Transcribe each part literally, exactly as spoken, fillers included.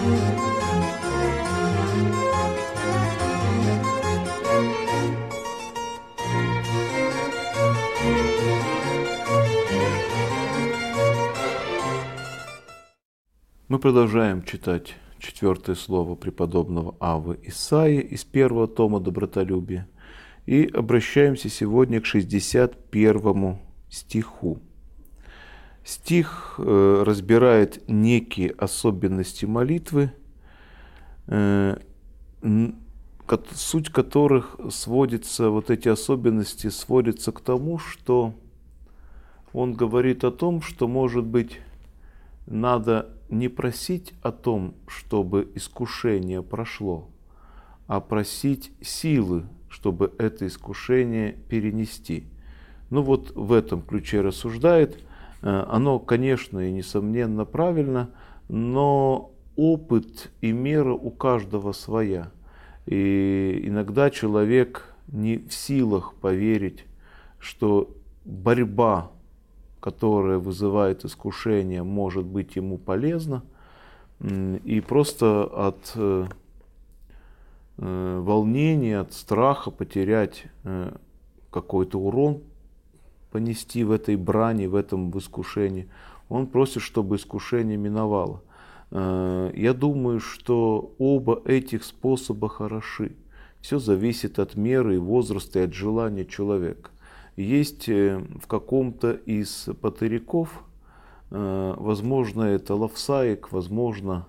Мы продолжаем читать четвертое слово преподобного Аввы Исаии из первого тома «Добротолюбие» и обращаемся сегодня к шестьдесят первому стиху. Стих э, разбирает некие особенности молитвы, э, суть которых сводится, вот эти особенности сводятся к тому, что он говорит о том, что, может быть, надо не просить о том, чтобы искушение прошло, а просить силы, чтобы это искушение перенести. Ну вот в этом ключе рассуждает. Оно, конечно, и несомненно правильно, но опыт и мера у каждого своя. И иногда человек не в силах поверить, что борьба, которое вызывает искушение, может быть ему полезно, и просто от э, волнения, от страха потерять э, какой-то урон, понести в этой брани, в этом искушении, он просит, чтобы искушение миновало. Э, я думаю, что оба этих способа хороши. Все зависит от меры и возраста, и от желания человека. Есть в каком-то из патыриков, возможно, это Лавсаик, возможно,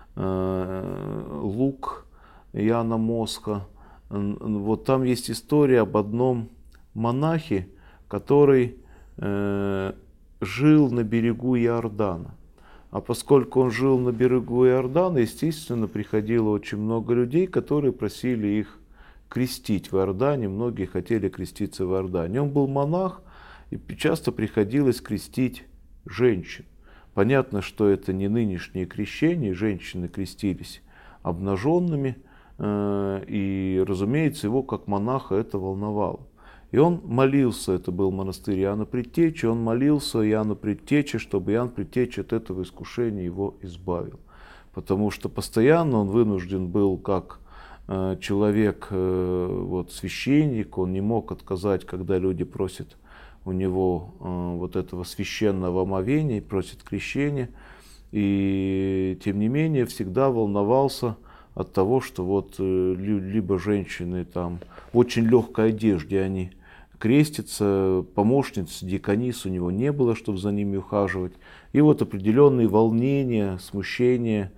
Лук Яна Мосха. Вот там есть история об одном монахе, который жил на берегу Иордана. А поскольку он жил на берегу Иордана, естественно, приходило очень много людей, которые просили их крестить в Иордане. Многие хотели креститься в Иордане. Он был монах, и часто приходилось крестить женщин. Понятно, что это не нынешнее крещение, женщины крестились обнаженными, и, разумеется, его как монаха это волновало. И он молился, это был монастырь Иоанна Предтечи, он молился Иоанну Предтече, чтобы Иоанн Предтеча от этого искушения его избавил. Потому что постоянно он вынужден был, как человек, вот, священник, он не мог отказать, когда люди просят у него вот этого священного омовения, просят крещения. И тем не менее всегда волновался от того, что вот либо женщины там в очень легкой одежде они крестятся, помощниц, диконис у него не было, чтобы за ними ухаживать. И вот определенные волнения, смущения,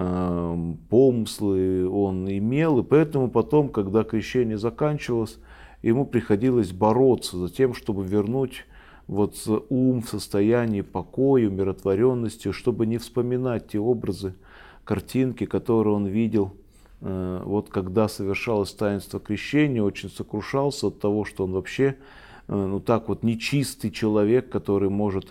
помыслы он имел, и поэтому потом, когда крещение заканчивалось, ему приходилось бороться за тем, чтобы вернуть вот ум в состоянии покоя, умиротворенности, чтобы не вспоминать те образы, картинки, которые он видел, вот когда совершалось таинство крещения, очень сокрушался от того, что он вообще, ну так вот, нечистый человек, который может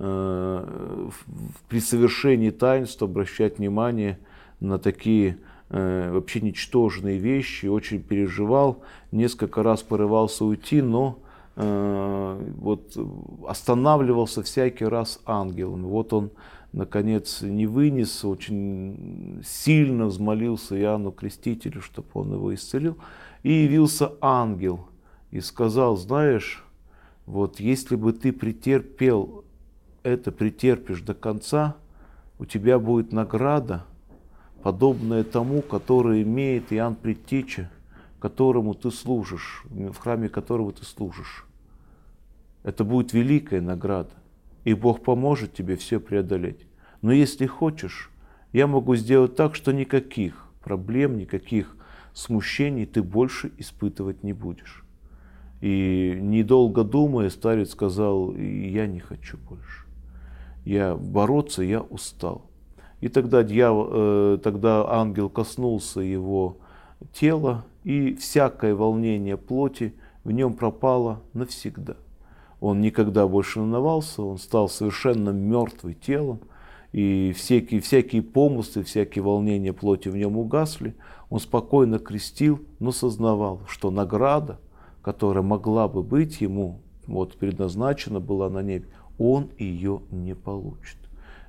при совершении таинства обращать внимание на такие э, вообще ничтожные вещи, очень переживал, несколько раз порывался уйти, но э, вот останавливался всякий раз ангелом. Вот он, наконец, не вынес, очень сильно взмолился Иоанну Крестителю, чтобы он его исцелил, и явился ангел и сказал: знаешь, вот если бы ты претерпел это, претерпишь до конца, у тебя будет награда, подобная тому, который имеет Иоанн Предтеча, которому ты служишь, в храме которого ты служишь. Это будет великая награда, и Бог поможет тебе все преодолеть. Но если хочешь, я могу сделать так, что никаких проблем, никаких смущений ты больше испытывать не будешь. И недолго думая, старец сказал: я не хочу больше. Я бороться, я устал. И тогда, дьявол, э, тогда ангел коснулся его тела, и всякое волнение плоти в нем пропало навсегда. Он никогда больше не волновался, он стал совершенно мертвым телом, и всякие, всякие помыслы, всякие волнения плоти в нем угасли. Он спокойно крестил, но сознавал, что награда, которая могла бы быть ему, вот предназначена была на небе, он ее не получит.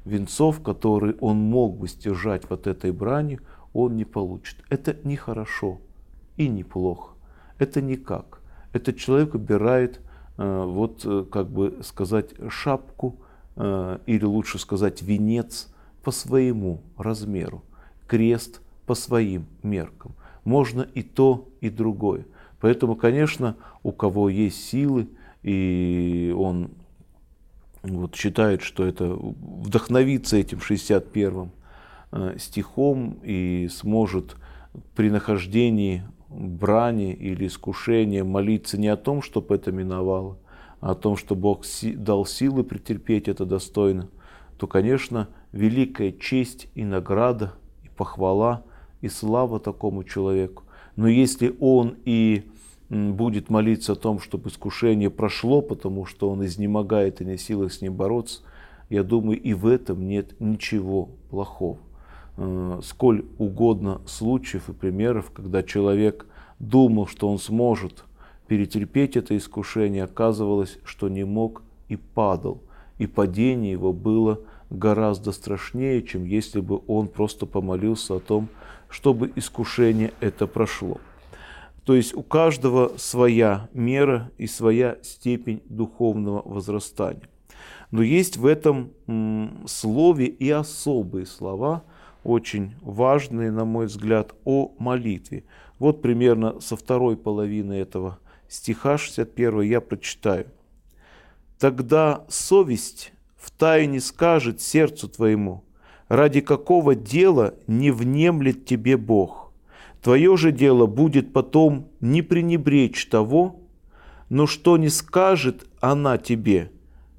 венцов, которые он мог бы стяжать вот этой брани, он не получит. Это не хорошо и не плохо. Это никак. Этот человек убирает, вот как бы сказать, шапку, или лучше сказать венец по своему размеру, крест по своим меркам. Можно и то, и другое. Поэтому, конечно, у кого есть силы, и он вот считает, что это вдохновится этим шестьдесят первым стихом и сможет при нахождении брани или искушения молиться не о том, чтобы это миновало, а о том, что Бог дал силы претерпеть это достойно, то, конечно, великая честь и награда, и похвала, и слава такому человеку. Но если он и будет молиться о том, чтобы искушение прошло, потому что он изнемогает и не в силах с ним бороться, я думаю, и в этом нет ничего плохого. Сколь угодно случаев и примеров, когда человек думал, что он сможет перетерпеть это искушение, оказывалось, что не мог и падал. И падение его было гораздо страшнее, чем если бы он просто помолился о том, чтобы искушение это прошло. То есть у каждого своя мера и своя степень духовного возрастания. Но есть в этом м, слове и особые слова, очень важные, на мой взгляд, о молитве. Вот примерно со второй половины этого стиха шестьдесят первого я прочитаю. «Тогда совесть втайне скажет сердцу твоему, ради какого дела не внемлет тебе Бог. Твое же дело будет потом не пренебречь того, но что не скажет она тебе,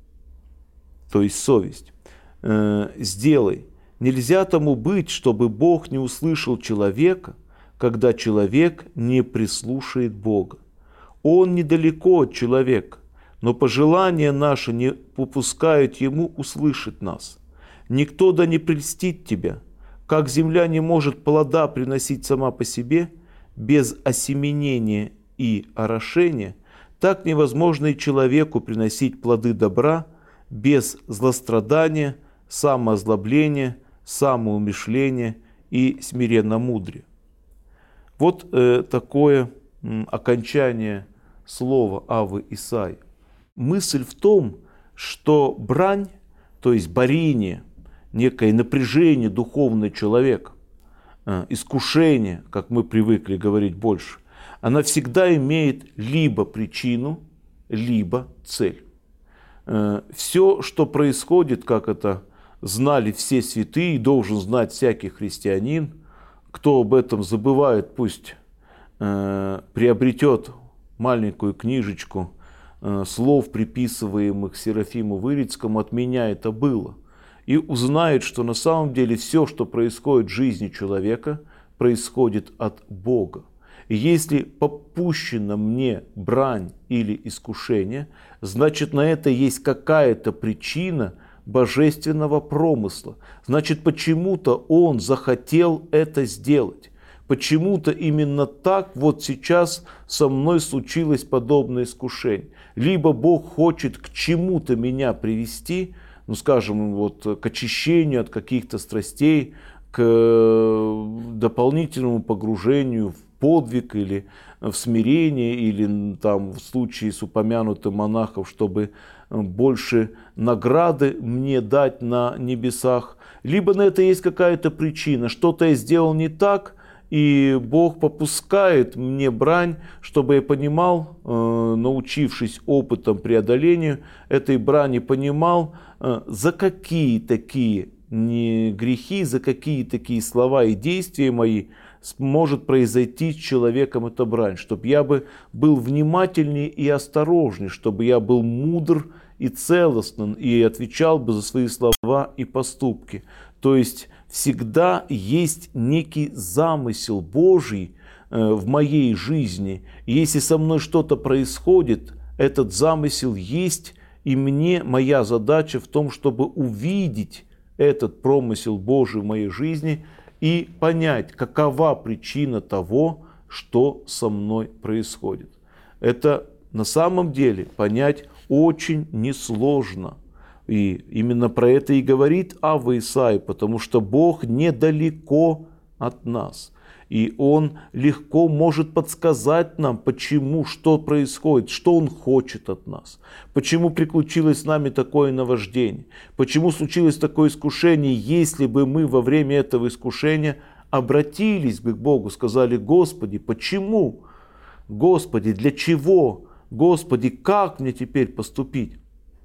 то есть совесть, э, сделай. Нельзя тому быть, чтобы Бог не услышал человека, когда человек не прислушает Бога. Он недалеко от человека, но пожелания наши не попускают ему услышать нас. Никто да не прельстит тебя, как земля не может плода приносить сама по себе, без осеменения и орошения, так невозможно и человеку приносить плоды добра без злострадания, самоозлобления, самоумышления и смиренномудрия». Вот э, такое м, окончание слова Аввы Исаии. Мысль в том, что брань, то есть борение, некое напряжение духовного человека, э, искушение, как мы привыкли говорить больше, она всегда имеет либо причину, либо цель. Э, все, что происходит, как это знали все святые, должен знать всякий христианин. Кто об этом забывает, пусть э, приобретет маленькую книжечку э, слов, приписываемых Серафиму Вырицкому, от меня это было. И узнает, что на самом деле все, что происходит в жизни человека, происходит от Бога. И если попущена мне брань или искушение, значит, на это есть какая-то причина божественного промысла. Значит, почему-то он захотел это сделать. Почему-то именно так вот сейчас со мной случилось подобное искушение. Либо Бог хочет к чему-то меня привести, ну скажем, вот к очищению от каких-то страстей, к дополнительному погружению в подвиг или в смирение, или там в случае с упомянутым монахом, чтобы больше награды мне дать на небесах. Либо на это есть какая-то причина, что-то я сделал не так, и Бог попускает мне брань, чтобы я понимал, научившись опытом преодолению этой брани, понимал, за какие такие не грехи, за какие такие слова и действия мои может произойти с человеком эта брань, чтобы я бы был внимательнее и осторожнее, чтобы я был мудр и целостен, и отвечал бы за свои слова и поступки. То есть всегда есть некий замысел Божий в моей жизни. И если со мной что-то происходит, этот замысел есть, и мне моя задача в том, чтобы увидеть этот промысел Божий в моей жизни и понять, какова причина того, что со мной происходит. Это на самом деле понять очень несложно. И именно про это и говорит Авва Исаия, потому что Бог недалеко от нас. И Он легко может подсказать нам, почему, что происходит, что Он хочет от нас. Почему приключилось с нами такое наваждение. Почему случилось такое искушение, если бы мы во время этого искушения обратились бы к Богу, сказали: Господи, почему? Господи, для чего? Господи, как мне теперь поступить?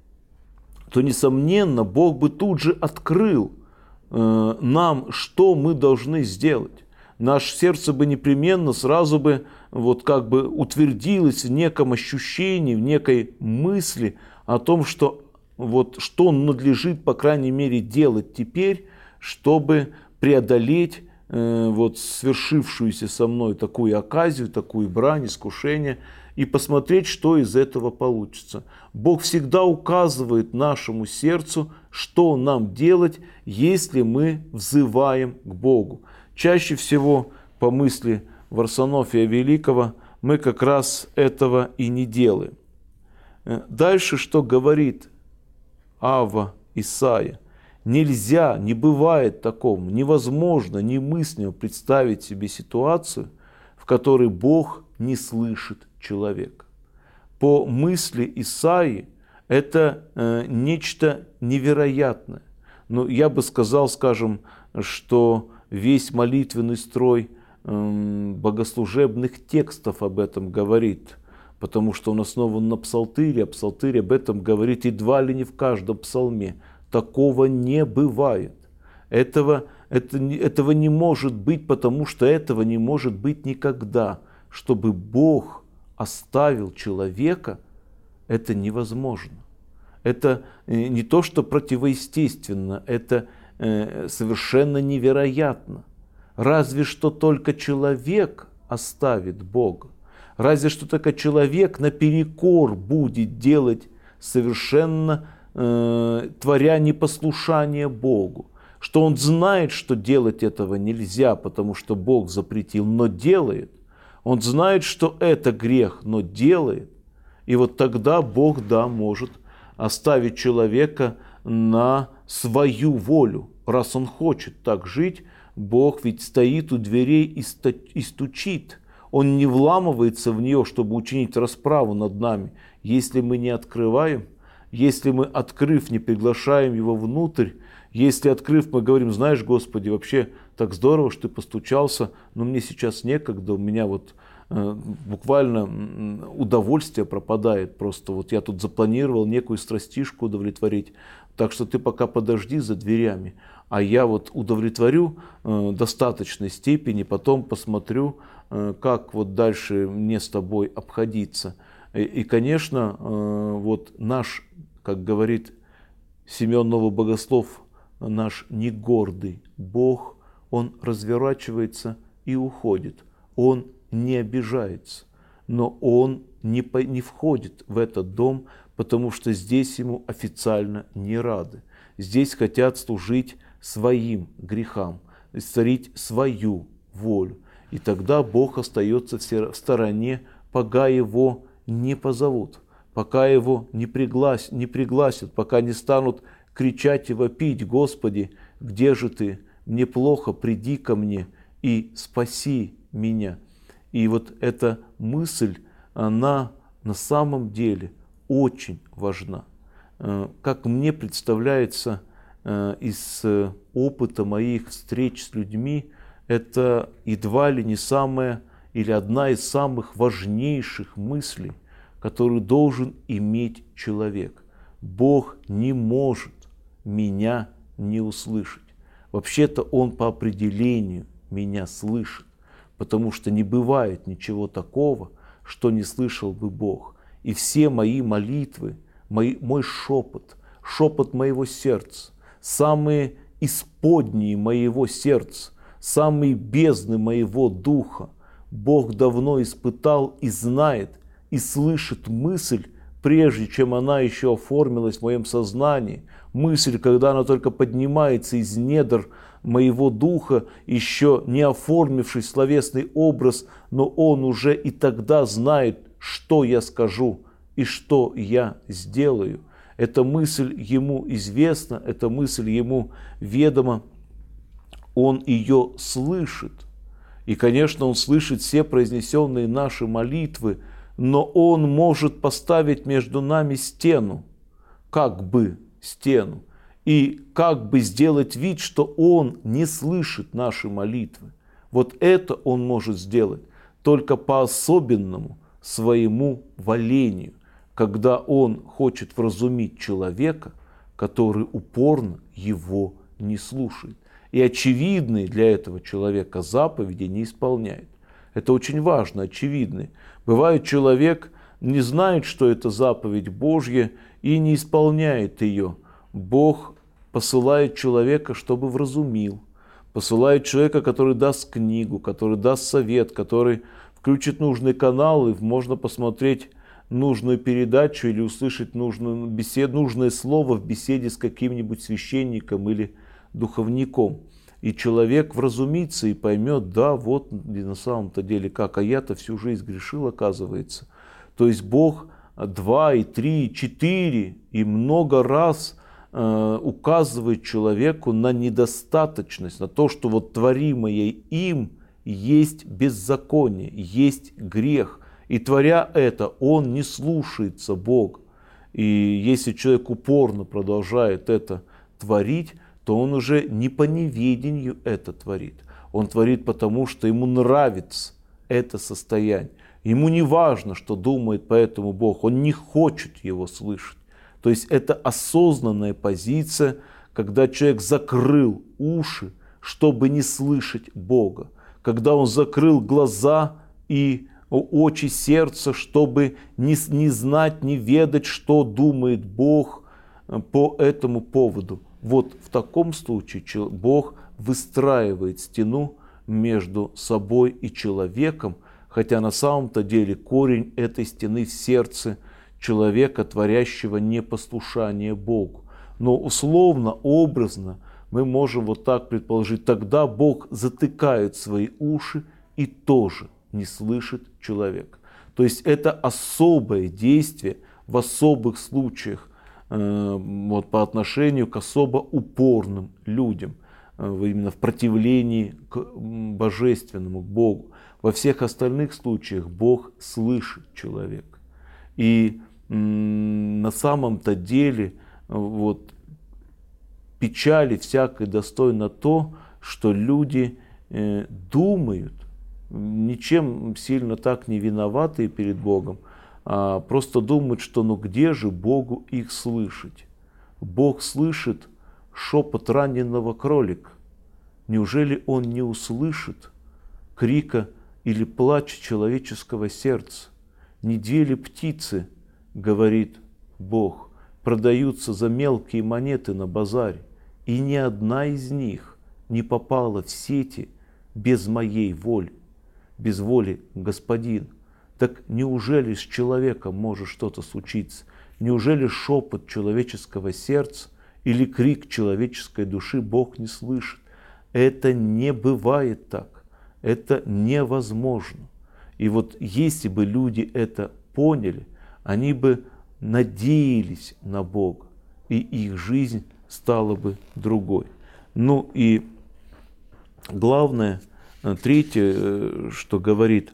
То, несомненно, Бог бы тут же открыл э, нам, что мы должны сделать. Наше сердце бы непременно сразу бы вот как бы утвердилось в неком ощущении, в некой мысли о том, что вот что надлежит, по крайней мере, делать теперь, чтобы преодолеть э, вот свершившуюся со мной такую оказию, такую брань, искушение, и посмотреть, что из этого получится. Бог всегда указывает нашему сердцу, что нам делать, если мы взываем к Богу. Чаще всего, по мысли Варсонофия Великого, мы как раз этого и не делаем. Дальше, что говорит Авва Исаия. Нельзя, не бывает такому, невозможно, немыслимо представить себе ситуацию, в которой Бог не слышит человека. По мысли Исаии это э, нечто невероятное. Но я бы сказал, скажем, что весь молитвенный строй э, богослужебных текстов об этом говорит, потому что он основан на псалтыре, а псалтырь об этом говорит едва ли не в каждом псалме. Такого не бывает. Этого, это, этого не может быть, потому что этого не может быть никогда. Чтобы Бог оставил человека, это невозможно. Это не то, что противоестественно, это совершенно невероятно. Разве что только человек оставит Бога. Разве что только человек наперекор будет делать совершенно, э, творя непослушание Богу. Что он знает, что делать этого нельзя, потому что Бог запретил, но делает. Он знает, что это грех, но делает. И вот тогда Бог, да, может оставить человека на свою волю. Раз он хочет так жить, Бог ведь стоит у дверей и стучит. Он не вламывается в нее, чтобы учинить расправу над нами. Если мы не открываем, если мы, открыв, не приглашаем его внутрь, если, открыв, мы говорим: знаешь, Господи, вообще так здорово, что ты постучался, но мне сейчас некогда, у меня вот э, буквально удовольствие пропадает. Просто вот я тут запланировал некую страстишку удовлетворить, так что ты пока подожди за дверями, а я вот удовлетворю э, достаточной степени, потом посмотрю, э, как вот дальше мне с тобой обходиться. И, и конечно, э, вот наш, как говорит Семен Новый Богослов, наш негордый Бог, он разворачивается и уходит. Он не обижается, но он не, по, не входит в этот дом, потому что здесь ему официально не рады. Здесь хотят служить своим грехам, царить свою волю. И тогда Бог остается в стороне, пока его не позовут, пока его не пригласят, не пригласят, пока не станут кричать и вопить: Господи, где же ты? Мне плохо, приди ко мне и спаси меня. И вот эта мысль, она на самом деле очень важна. Как мне представляется из опыта моих встреч с людьми, это едва ли не самая или одна из самых важнейших мыслей, которую должен иметь человек. Бог не может меня не услышать. Вообще-то Он по определению меня слышит, потому что не бывает ничего такого, что не слышал бы Бог. И все мои молитвы, мой, мой шепот, шепот моего сердца, самые исподние моего сердца, самые бездны моего духа Бог давно испытал и знает, и слышит мысль, прежде чем она еще оформилась в моем сознании. Мысль, когда она только поднимается из недр моего духа, еще не оформившись в словесный образ, но он уже и тогда знает, что я скажу и что я сделаю. эта мысль ему известна, эта мысль ему ведома, он ее слышит. И, конечно, он слышит все произнесенные наши молитвы, но он может поставить между нами стену, как бы стену, и как бы сделать вид, что он не слышит наши молитвы. Вот это он может сделать только по особенному своему волению, когда он хочет вразумить человека, который упорно его не слушает. И очевидные для этого человека заповеди не исполняет. Это очень важно, очевидные. Бывает, человек не знает, что это заповедь Божья, и не исполняет ее. Бог посылает человека, чтобы вразумил. Посылает человека, который даст книгу, который даст совет, который включит нужный канал, и можно посмотреть нужную передачу или услышать нужную беседу, нужное слово в беседе с каким-нибудь священником или духовником. И человек вразумится и поймет, да, вот на самом-то деле как, а я-то всю жизнь грешил, оказывается. То есть Бог два, и три, и четыре, и много раз э, указывает человеку на недостаточность, на то, что вот творимое им есть беззаконие, есть грех. И творя это, он не слушается Бога. И если человек упорно продолжает это творить, то он уже не по неведению это творит. Он творит потому, что ему нравится это состояние. Ему не важно, что думает по этому Бог. Он не хочет его слышать. То есть это осознанная позиция, когда человек закрыл уши, чтобы не слышать Бога. Когда он закрыл глаза и очи сердца, чтобы не, не знать, не ведать, что думает Бог по этому поводу. Вот в таком случае Бог выстраивает стену между собой и человеком, хотя на самом-то деле корень этой стены в сердце человека, творящего непослушание Богу. Но условно, образно мы можем вот так предположить, тогда Бог затыкает свои уши и тоже не слышит человека. То есть это особое действие в особых случаях, вот, по отношению к особо упорным людям, именно в противлении к божественному, к Богу. Во всех остальных случаях Бог слышит человека. И на самом-то деле вот, печали всякой достойно то, что люди думают, ничем сильно так не виноватые перед Богом, а просто думают, что ну где же Богу их слышать? Бог слышит шепот раненого кролика. Неужели Он не услышит крика или плача человеческого сердца? Не две ли птицы, говорит Бог, продаются за мелкие монеты на базаре, и ни одна из них не попала в сети без моей воли, без воли Господина. Так неужели с человеком может что-то случиться? Неужели шепот человеческого сердца или крик человеческой души Бог не слышит? Это не бывает так. Это невозможно. И вот если бы люди это поняли, они бы надеялись на Бога, и их жизнь стала бы другой. Ну и главное, третье, что говорит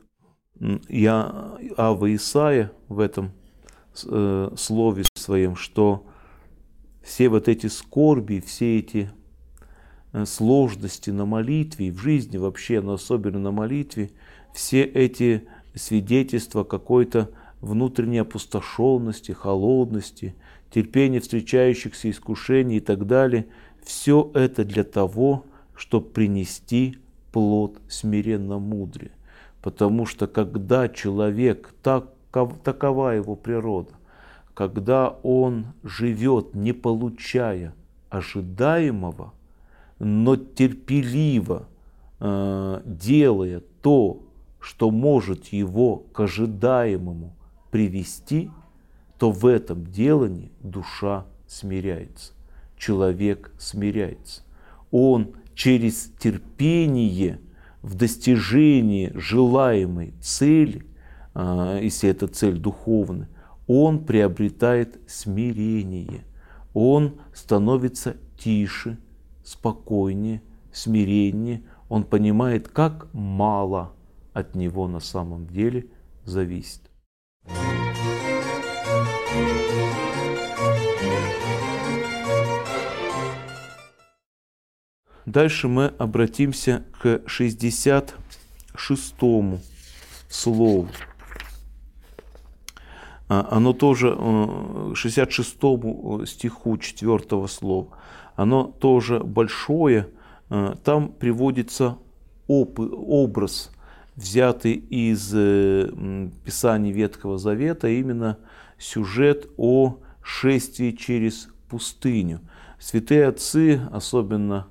Я, Ава Исаия в этом э, слове своем, что все вот эти скорби, все эти э, сложности на молитве и в жизни вообще, но особенно на молитве, все эти свидетельства какой-то внутренней опустошенности, холодности, терпения встречающихся искушений и так далее, все это для того, чтобы принести плод смиренно мудрее. Потому что когда человек, так, такова его природа, когда он живет, не получая ожидаемого, но терпеливо э, делая то, что может его к ожидаемому привести, то в этом делании душа смиряется, человек смиряется. Он через терпение в достижении желаемой цели, если это цель духовная, он приобретает смирение, он становится тише, спокойнее, смиреннее, он понимает, как мало от него на самом деле зависит. Дальше мы обратимся к шестьдесят шестому слову. Оно тоже, шестьдесят шестому стиху четвёртого слова, оно тоже большое. Там приводится образ, взятый из Писаний Ветхого Завета, именно сюжет о шествии через пустыню. Святые отцы, особенно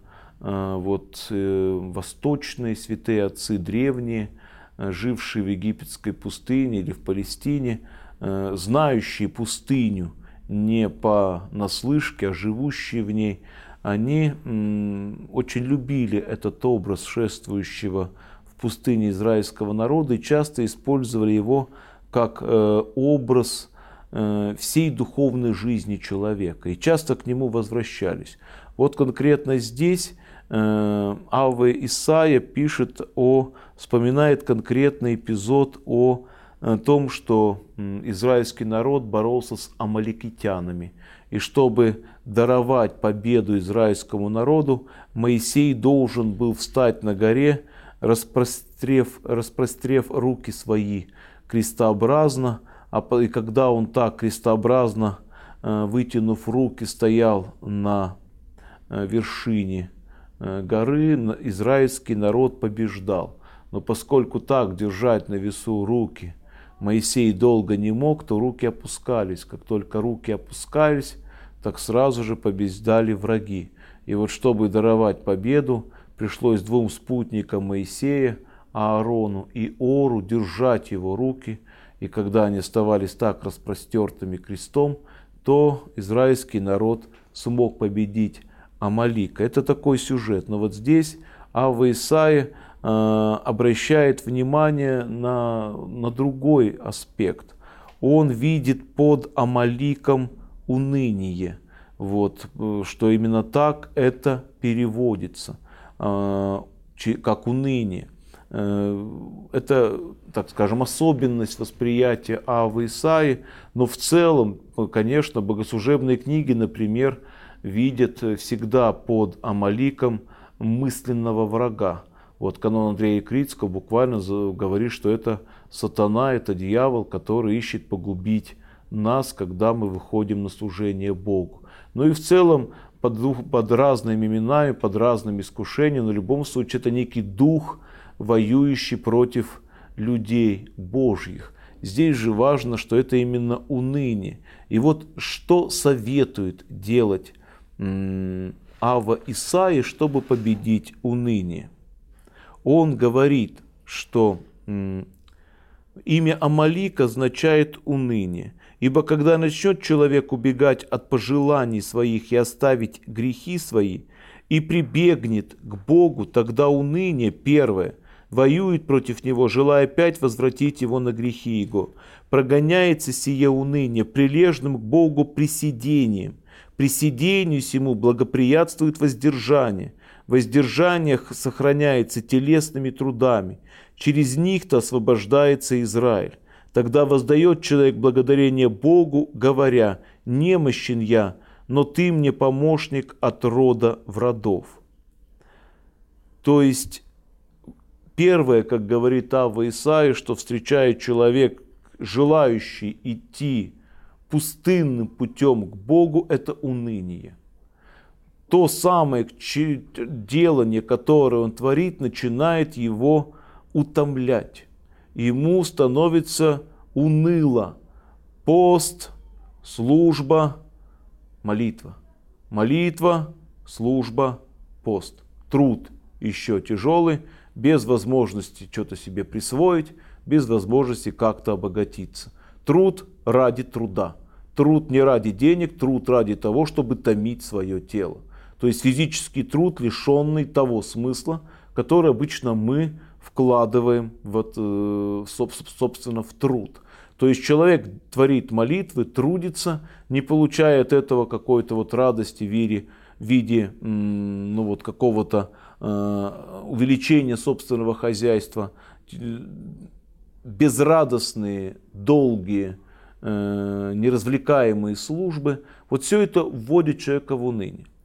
вот восточные святые отцы, древние, жившие в египетской пустыне или в Палестине, знающие пустыню не понаслышке, а живущие в ней, они очень любили этот образ шествующего в пустыне израильского народа и часто использовали его как образ всей духовной жизни человека. И часто к нему возвращались. Вот конкретно здесь Авва Исаия пишет о, вспоминает конкретный эпизод о том, что израильский народ боролся с амаликитянами. И чтобы даровать победу израильскому народу, Моисей должен был встать на горе, распрострев, распрострев руки свои крестообразно. И когда он так крестообразно, вытянув руки, стоял на вершине горы, израильский народ побеждал. Но поскольку так держать на весу руки Моисей долго не мог, то руки опускались. Как только руки опускались, так сразу же побеждали враги. И вот чтобы даровать победу, пришлось двум спутникам Моисея, Аарону и Ору, держать его руки. И когда они оставались так распростертыми крестом, то израильский народ смог победить Амалика. Это такой сюжет. Но вот здесь Авва Исаия э, обращает внимание на, на другой аспект. Он видит под Амаликом уныние. Вот, что именно так это переводится, э, как уныние. Э, это, так скажем, особенность восприятия Аввы Исаии. Но в целом, конечно, богослужебные книги, например, видят всегда под Амаликом мысленного врага. Вот канон Андрея Критского буквально говорит, что это сатана, это дьявол, который ищет погубить нас, когда мы выходим на служение Богу. Ну и в целом под, под разными именами, под разными искушениями, но в любом случае это некий дух, воюющий против людей Божьих. Здесь же важно, что это именно уныние. И вот что советует делать Авва Исаия, чтобы победить уныние? Он говорит, что имя Амалик означает уныние. Ибо когда начнет человек убегать от пожеланий своих и оставить грехи свои, и прибегнет к Богу, тогда уныние первое воюет против него, желая опять возвратить его на грехи его. Прогоняется сие уныние прилежным к Богу присидением. Присидению сему благоприятствует воздержание. Воздержание сохраняется телесными трудами. Через них-то освобождается Израиль. Тогда воздает человек благодарение Богу, говоря: «Немощен я, но ты мне помощник от рода в родов». То есть, первое, как говорит Авва Исаия, что встречает человек, желающий идти пустынным путем к Богу, это уныние. То самое делание, которое он творит, начинает его утомлять. Ему становится уныло. Пост, служба, молитва. Молитва, служба, пост. Труд еще тяжелый, без возможности что-то себе присвоить, без возможности как-то обогатиться. Труд ради труда. Труд не ради денег, труд ради того, чтобы томить свое тело. То есть физический труд, лишенный того смысла, который обычно мы вкладываем вот, собственно, в труд. То есть человек творит молитвы, трудится, не получая от этого какой-то вот радости в виде, в виде ну, вот какого-то э, увеличения собственного хозяйства, безрадостные, долгие, э, неразвлекаемые службы. Вот все это вводит человека в уныние.